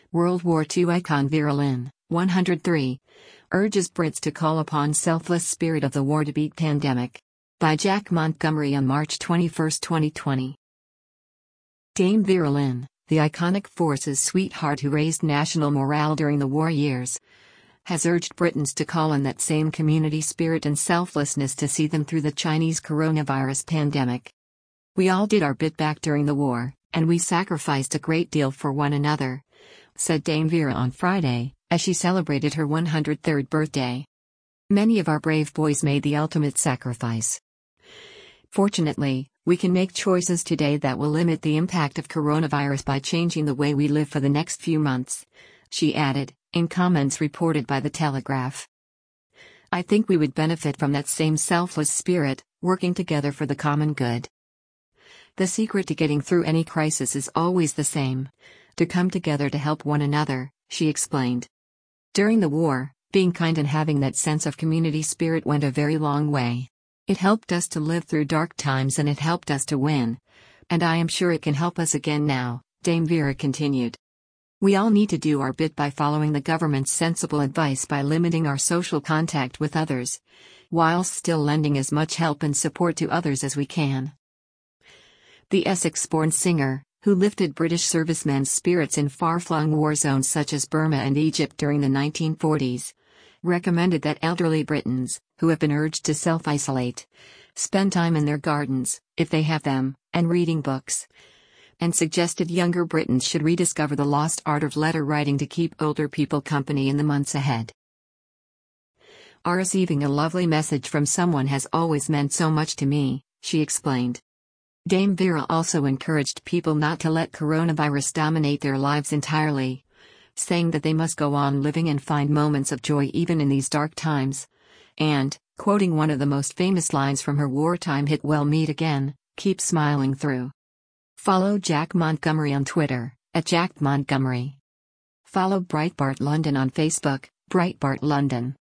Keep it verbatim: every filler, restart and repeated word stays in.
World War Two icon Vera Lynn, one hundred three, urges Brits to call upon selfless spirit of the war to beat pandemic. By Jack Montgomery on March twenty-first, twenty twenty. Dame Vera Lynn, the iconic Forces sweetheart who raised national morale during the war years, has urged Britons to call on that same community spirit and selflessness to see them through the Chinese coronavirus pandemic. "We all did our bit back during the war, and we sacrificed a great deal for one another," said Dame Vera on Friday, as she celebrated her one hundred third birthday. "Many of our brave boys made the ultimate sacrifice. Fortunately, we can make choices today that will limit the impact of coronavirus by changing the way we live for the next few months," she added, in comments reported by The Telegraph. "I think we would benefit from that same selfless spirit, working together for the common good. The secret to getting through any crisis is always the same: to come together to help one another," she explained. "During the war, being kind and having that sense of community spirit went a very long way. It helped us to live through dark times and it helped us to win. And I am sure it can help us again now," Dame Vera continued. "We all need to do our bit by following the government's sensible advice by limiting our social contact with others, whilst still lending as much help and support to others as we can." The Essex-born singer, who lifted British servicemen's spirits in far-flung war zones such as Burma and Egypt during the nineteen forties, recommended that elderly Britons, who have been urged to self-isolate, spend time in their gardens, if they have them, and reading books, and suggested younger Britons should rediscover the lost art of letter writing to keep older people company in the months ahead. "Receiving a lovely message from someone has always meant so much to me," she explained. Dame Vera also encouraged people not to let coronavirus dominate their lives entirely, saying that they must go on living and find moments of joy even in these dark times, and, quoting one of the most famous lines from her wartime hit "We'll Meet Again," "keep smiling through." Follow Jack Montgomery on Twitter, at Jack Montgomery. Follow Breitbart London on Facebook, Breitbart London.